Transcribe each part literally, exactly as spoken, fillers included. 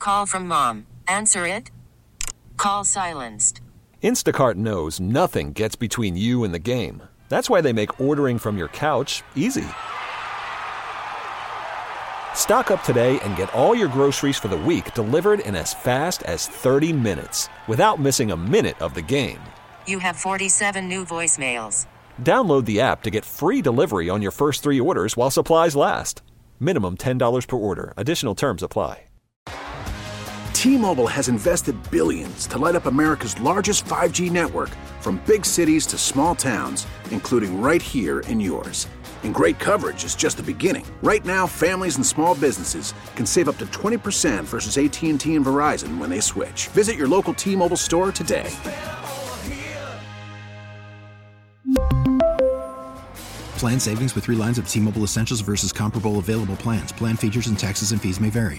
call from mom. Answer it. Call silenced. Instacart knows nothing gets between you and the game. That's why they make ordering from your couch easy. Stock up today and get all your groceries for the week delivered in as fast as thirty minutes without missing a minute of the game. You have forty-seven new voicemails. Download the app to get free delivery on your first three orders while supplies last. Minimum ten dollars per order. Additional terms apply. T-Mobile has invested billions to light up America's largest five G network, from big cities to small towns, including right here in yours. And great coverage is just the beginning. Right now, families and small businesses can save up to twenty percent versus A T and T and Verizon when they switch. Visit your local T-Mobile store today. Plan savings with three lines of T-Mobile Essentials versus comparable available plans. Plan features and taxes and fees may vary.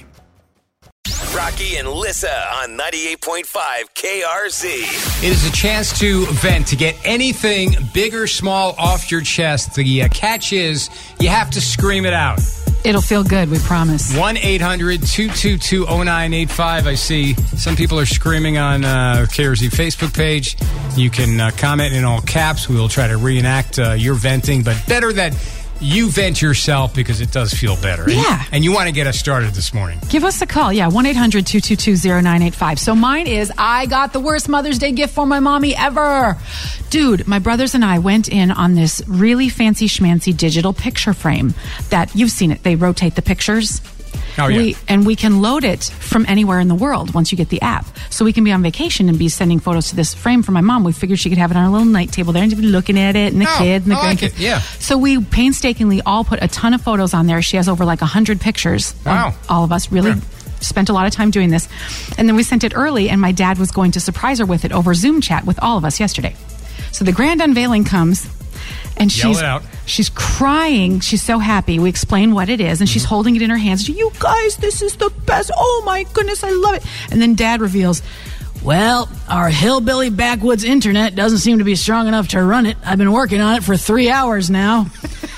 Rocky and Lissa on ninety-eight point five K R Z. It is a chance to vent, to get anything big or small off your chest. The uh, catch is you have to scream it out. It'll feel good, we promise. one eight hundred two two two oh nine eight five. I see some people are screaming on uh, K R Z Facebook page. You can uh, comment in all caps. We will try to reenact uh, your venting, but better that you vent yourself because it does feel better. Yeah. And, and you want to get us started this morning. Give us a call. Yeah, one eight hundred two two two oh nine eight five. So mine is, I got the worst Mother's Day gift for my mommy ever. Dude, my brothers and I went in on this really fancy schmancy digital picture frame that, you've seen it, they rotate the pictures. Oh, yeah. We, and we can load it from anywhere in the world once you get the app. So we can be on vacation and be sending photos to this frame for my mom. We figured she could have it on her little night table there and be looking at it and the Oh, kids and the I like grandkids. it, yeah. So we painstakingly all put a ton of photos on there. She has over like one hundred pictures. Wow. Of all of us. Really Yeah. spent a lot of time doing this. And then we sent it early, and my dad was going to surprise her with it over Zoom chat with all of us yesterday. So the grand unveiling comes, and Yell she's it out. she's crying. She's so happy. We explain what it is, and she's holding it in her hands. You guys, this is the best. Oh my goodness, I love it. And then Dad reveals, well, our hillbilly backwoods internet doesn't seem to be strong enough to run it. I've been working on it for three hours now.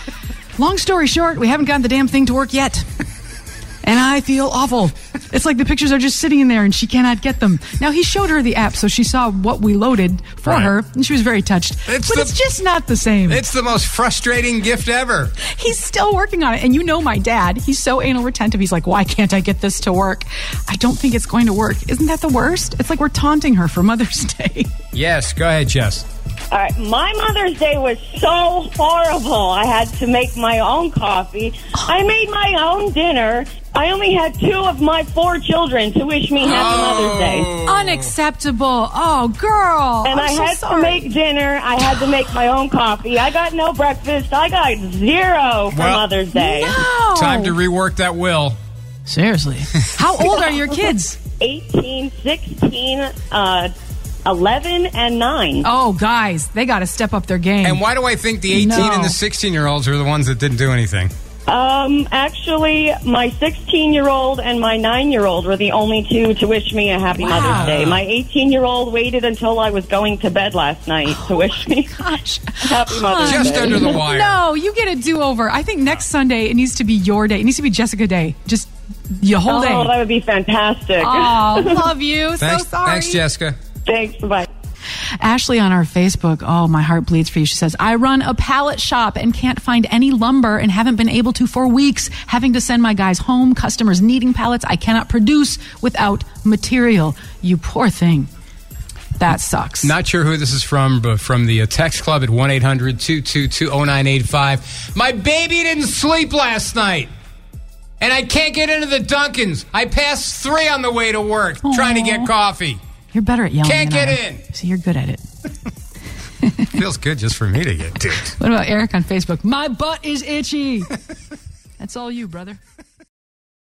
Long story short, we haven't gotten the damn thing to work yet. And I feel awful. It's like the pictures are just sitting in there and she cannot get them. Now, he showed her the app, so she saw what we loaded for Right. her, and she was very touched. It's but the- it's just not the same. It's the most frustrating gift ever. He's still working on it. And you know my dad, he's so anal retentive. He's like, why can't I get this to work? I don't think it's going to work. Isn't that the worst? It's like we're taunting her for Mother's Day. Yes, go ahead, Jess. All right, my Mother's Day was so horrible. I had to make my own coffee. I made my own dinner. I only had two of my four children to wish me Happy Oh. Mother's Day. Unacceptable. Oh, girl. And I'm I so had sorry. to make dinner. I had to make my own coffee. I got no breakfast. I got zero for Well, Mother's Day. No. Time to rework that will. Seriously. How old are your kids? eighteen, sixteen, uh, eleven, and nine. Oh, guys, they got to step up their game. And why do I think the eighteen No. and the sixteen-year-olds are the ones that didn't do anything? Um, actually, my sixteen-year-old and my nine-year-old were the only two to wish me a Happy Wow. Mother's Day. My eighteen-year-old waited until I was going to bed last night to wish me Gosh. Happy Mother's Just Day. under the wire. No, you get a do-over. I think next Sunday it needs to be your day. It needs to be Jessica Day. Just your whole Oh, day. that would be fantastic. Oh, love you. Thanks, so sorry. thanks, Jessica. Thanks. Bye. Ashley on our Facebook, oh, my heart bleeds for you. She says, I run a pallet shop and can't find any lumber and haven't been able to for weeks, having to send my guys home, customers needing pallets I cannot produce without material. You poor thing. That sucks. Not sure who this is from, but from the uh, text club at one eight hundred two two two oh nine eight five. My baby didn't sleep last night, and I can't get into the Dunkins. I passed three on the way to work trying to get coffee. You're better at yelling. Can't than get I am. in. So you're good at it. Feels good just for me to get to it. What about Eric on Facebook? My butt is itchy. That's all you, brother.